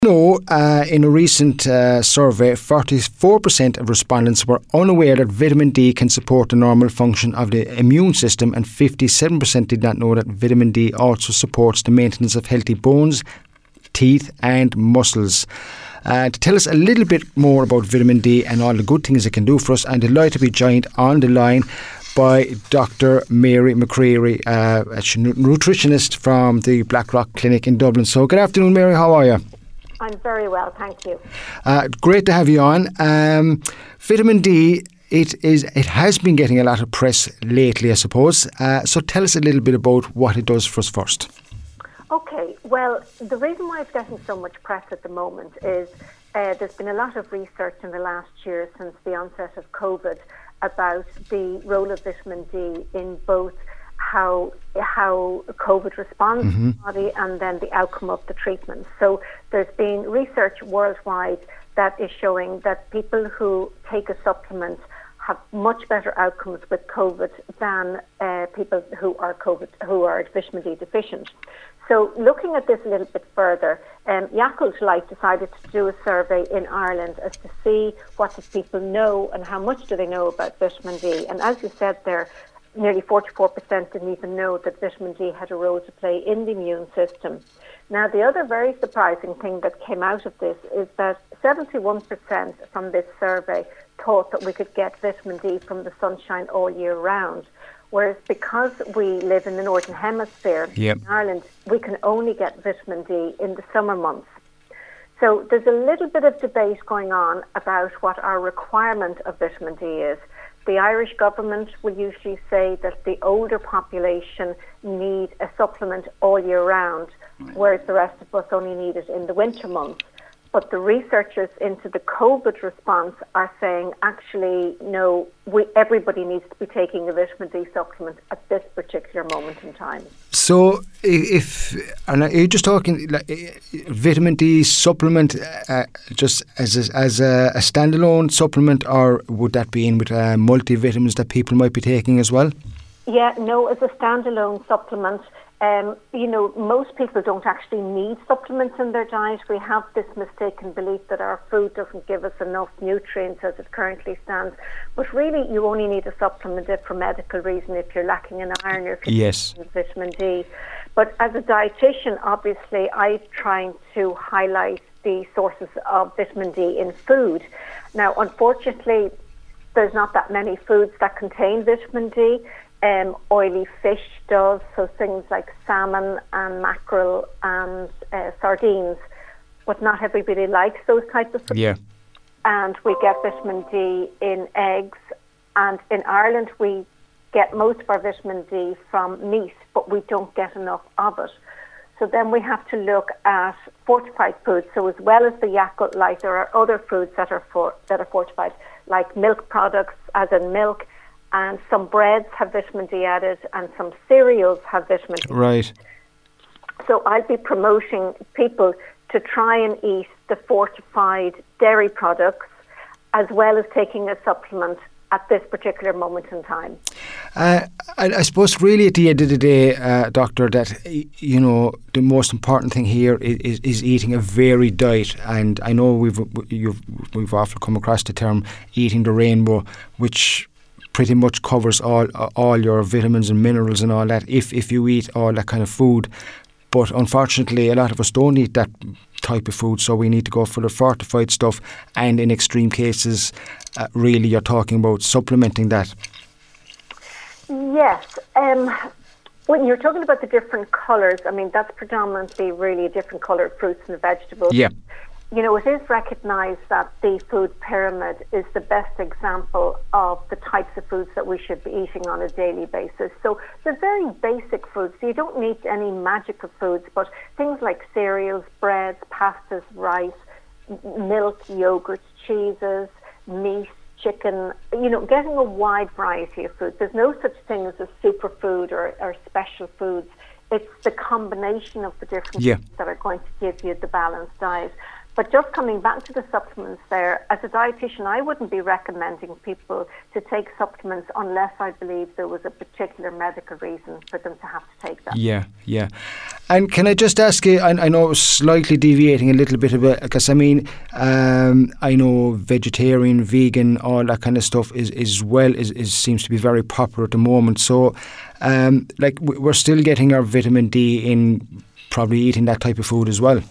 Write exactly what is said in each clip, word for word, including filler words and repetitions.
No, uh, in a recent uh, survey, forty-four percent of respondents were unaware that vitamin D can support the normal function of the immune system, and fifty-seven percent did not know that vitamin D also supports the maintenance of healthy bones, teeth and muscles. Uh, to tell us a little bit more about vitamin D and all the good things it can do for us, I'm delighted to be joined on the line by Doctor Mary McCreary, uh, a nutritionist from the Blackrock Clinic in Dublin. So good afternoon, Mary, how are you? I'm very well, thank you. Uh, great to have you on. Um, vitamin D, it is it has been getting a lot of press lately, I suppose. Uh, so tell us a little bit about what it does for us first. Okay, well, the reason why it's getting so much press at the moment is uh, there's been a lot of research in the last year since the onset of COVID about the role of vitamin D in both how how COVID responds mm-hmm. to the body and then the outcome of the treatment. So there's been research worldwide that is showing that people who take a supplement have much better outcomes with COVID than uh, people who are COVID who are vitamin D deficient. So looking at this a little bit further, um, Yakult Life decided to do a survey in Ireland as to see what do people know and how much do they know about vitamin D. And as you said there, nearly forty-four percent didn't even know that vitamin D had a role to play in the immune system. Now, the other very surprising thing that came out of this is that seventy-one percent from this survey thought that we could get vitamin D from the sunshine all year round. Whereas because we live in the Northern Hemisphere, yep. in Ireland, we can only get vitamin D in the summer months. So there's a little bit of debate going on about what our requirement of vitamin D is. The Irish government will usually say that the older population need a supplement all year round, whereas the rest of us only need it in the winter months. But the researchers into the COVID response are saying, actually, no, we, everybody needs to be taking a vitamin D supplement at this particular moment in time. So if, and are you just talking like vitamin D supplement uh, just as a, as a, a standalone supplement, or would that be in with uh, multivitamins that people might be taking as well? Yeah, no, as a standalone supplement. Um, you know, most people don't actually need supplements in their diet. We have this mistaken belief that our food doesn't give us enough nutrients as it currently stands. But really, you only need a supplement if for medical reason, if you're lacking in iron or if you're yes. lacking in vitamin D. But as a dietitian, obviously, I'm trying to highlight the sources of vitamin D in food. Now, unfortunately, there's not that many foods that contain vitamin D. Um, oily fish does, so things like salmon and mackerel and uh, sardines, but not everybody likes those types of foods. Yeah. And we get vitamin D in eggs, and in Ireland we get most of our vitamin D from meat, but we don't get enough of it. So then we have to look at fortified foods. So as well as the Yakult Life, there are other foods that are for, that are fortified, like milk products, as in milk. And some breads have vitamin D added, and some cereals have vitamin D. Right. So I'll be promoting people to try and eat the fortified dairy products, as well as taking a supplement at this particular moment in time. Uh, I, I suppose really at the end of the day, uh, Doctor, that, you know, the most important thing here is, is eating a varied diet. And I know we've you've, we've often come across the term eating the rainbow, which pretty much covers all all your vitamins and minerals and all that if if you eat all that kind of food. But unfortunately, a lot of us don't eat that type of food, so we need to go for the fortified stuff, and in extreme cases, uh, really you're talking about supplementing that. Yes. Um, when you're talking about the different colours, I mean, that's predominantly really a different colour of fruits and vegetables. Yeah. You know, it is recognised that the food pyramid is the best example of the types of foods that we should be eating on a daily basis. So they're very basic foods. So you don't need any magical foods, but things like cereals, breads, pastas, rice, milk, yogurts, cheeses, meat, chicken, you know, getting a wide variety of foods. There's no such thing as a superfood or, or special foods. It's the combination of the different yeah. foods that are going to give you the balanced diet. But But just coming back to the supplements there, as a dietitian, I wouldn't be recommending people to take supplements unless I believe there was a particular medical reason for them to have to take them. Yeah, yeah. And can I just ask you, I, I know it's slightly deviating a little bit of it, because I mean, um, I know vegetarian, vegan, all that kind of stuff is, is well, is, is seems to be very popular at the moment. So, um, like, we're still getting our vitamin D in probably eating that type of food as well.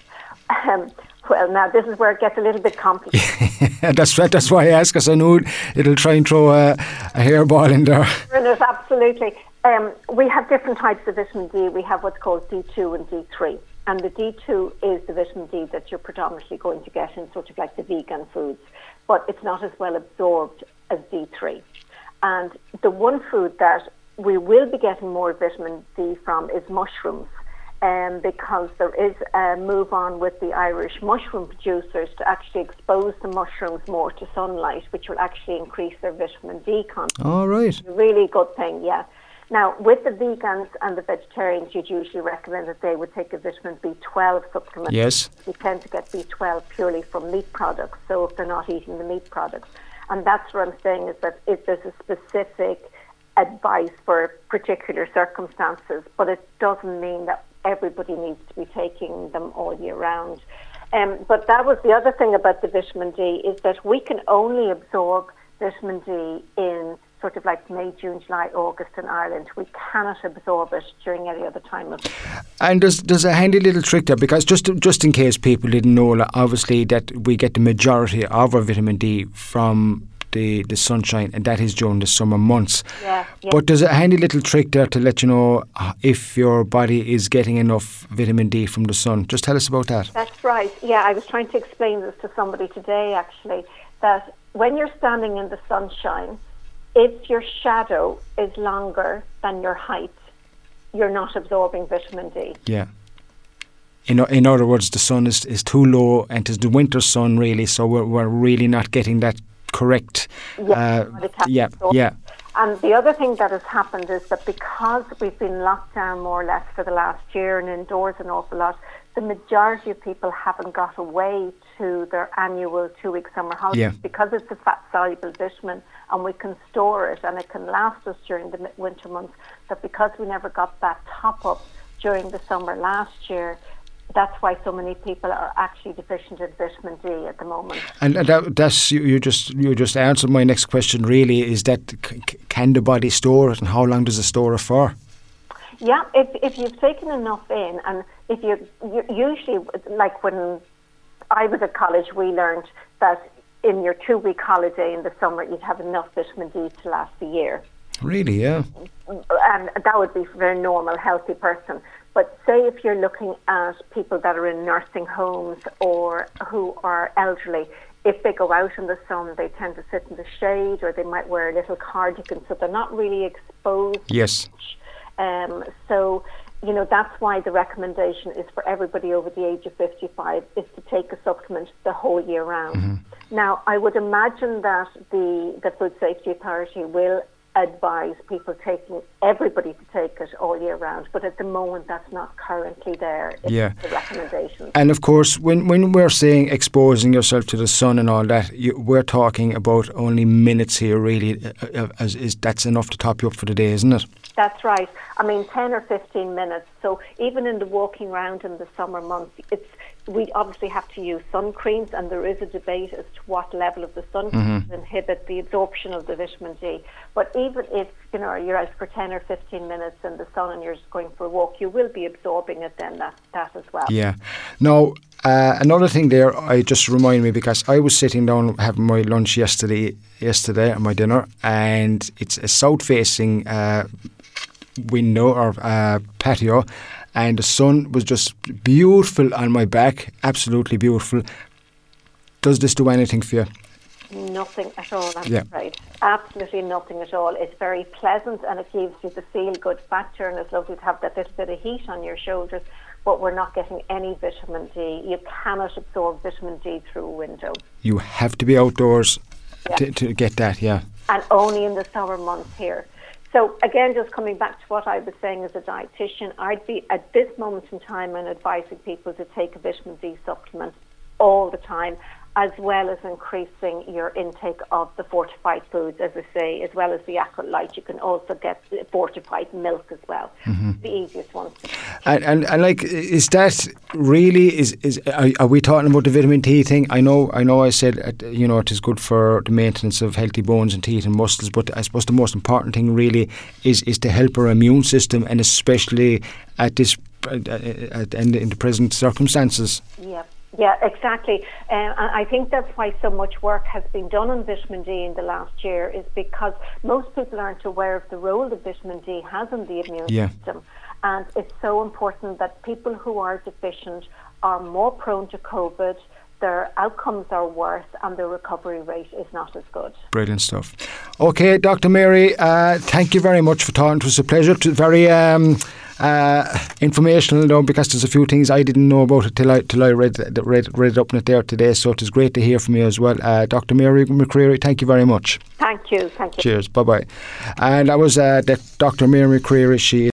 Um, well, now this is where it gets a little bit complicated. that's that's why I ask, because I know it'll try and throw a, a hairball in there. Yes, absolutely. Um, we have different types of vitamin D. We have what's called D two and D three. And the D two is the vitamin D that you're predominantly going to get in sort of like the vegan foods. But it's not as well absorbed as D three. And the one food that we will be getting more vitamin D from is mushrooms. Um, because there is a move on with the Irish mushroom producers to actually expose the mushrooms more to sunlight, which will actually increase their vitamin D content. All right. A really good thing, yeah. Now, with the vegans and the vegetarians, you'd usually recommend that they would take a vitamin B twelve supplement. Yes. You tend to get B twelve purely from meat products, so if they're not eating the meat products. And that's what I'm saying, is that if there's a specific advice for particular circumstances, but it doesn't mean that everybody needs to be taking them all year round. Um, but that was the other thing about the vitamin D, is that we can only absorb vitamin D in sort of like May, June, July, August in Ireland. We cannot absorb it during any other time of the year. And there's, there's a handy little trick there, because just just in case people didn't know, obviously that we get the majority of our vitamin D from the, the sunshine, and that is during the summer months. Yeah, yeah. But there's a handy little trick there to let you know if your body is getting enough vitamin D from the sun. Just tell us about that. That's right. Yeah, I was trying to explain this to somebody today, actually, that when you're standing in the sunshine, if your shadow is longer than your height, you're not absorbing vitamin D. Yeah. In in other words, the sun is, is too low, and it's the winter sun, really, so we're, we're really not getting that correct. Yeah, uh, yeah, yeah. And the other thing that has happened is that because we've been locked down more or less for the last year and indoors an awful lot, the majority of people haven't got away to their annual two-week summer holiday, yeah. because it's a fat-soluble vitamin and we can store it and it can last us during the winter months. But because we never got that top-up during the summer last year, that's why so many people are actually deficient in vitamin D at the moment. And that, that's you, you just you just answered my next question. Really, is that c- can the body store it, and how long does it store it for? Yeah, if if you've taken enough in, and if you, you usually, like when I was at college, we learned that in your two-week holiday in the summer, you'd have enough vitamin D to last a year. Really, yeah. And that would be for a normal, healthy person. But say if you're looking at people that are in nursing homes or who are elderly, if they go out in the sun, they tend to sit in the shade, or they might wear a little cardigan, so they're not really exposed. Yes. Um, so, you know, that's why the recommendation is for everybody over the age of fifty-five is to take a supplement the whole year round. Mm-hmm. Now, I would imagine that the, the Food Safety Authority will advise people taking, everybody to take it all year round, but at the moment that's not currently there. It's yeah. the recommendation. And of course, when when we're saying exposing yourself to the sun and all that, you, we're talking about only minutes here, really. Uh, as is that's enough to top you up for the day, isn't it? That's right. I mean, ten or fifteen minutes. So even in the walking around in the summer months, it's we obviously have to use sun creams, and there is a debate as to what level of the sun creams mm-hmm. inhibit the absorption of the vitamin D. But even if, you know, you're out for ten or fifteen minutes in the sun and you're just going for a walk, you will be absorbing it then, that, that as well. Yeah. Now, uh, another thing there, I just remind me, because I was sitting down having my lunch yesterday, yesterday at my dinner, and it's a south-facing uh, window or uh, patio, and the sun was just beautiful on my back, absolutely beautiful. Does this do anything for you? Nothing at all, I'm yeah. afraid. Absolutely nothing at all. It's very pleasant and it gives you the feel-good factor, and it's lovely to have that little bit of heat on your shoulders, but we're not getting any vitamin D. You cannot absorb vitamin D through a window. You have to be outdoors yeah. to, to get that, yeah. And only in the summer months here. So again, just coming back to what I was saying as a dietitian, I'd be at this moment in time and advising people to take a vitamin D supplement all the time, as well as increasing your intake of the fortified foods, as I say, as well as the Yakult Light. You can also get fortified milk as well. Mm-hmm. The easiest ones. And, and and like, is that really is is are, are we talking about the vitamin D thing? I know I know I said uh, you know it is good for the maintenance of healthy bones and teeth and muscles, but I suppose the most important thing really is is to help our immune system, and especially at this uh, at, in, the, in the present circumstances. Yeah. Yeah, exactly. Uh, I think that's why so much work has been done on vitamin D in the last year, is because most people aren't aware of the role that vitamin D has in the immune yeah. system. And it's so important that people who are deficient are more prone to COVID, their outcomes are worse, and their recovery rate is not as good. Brilliant stuff. Okay, Doctor Mary, uh, thank you very much for talking. It was a pleasure. To very um, uh, informational, though, because there's a few things I didn't know about it till I till I read read read it up in it there today. So it is great to hear from you as well, uh, Doctor Mary McCreary. Thank you very much. Thank you. Thank you. Cheers. Bye bye. And that was uh, Doctor Mary McCreary. She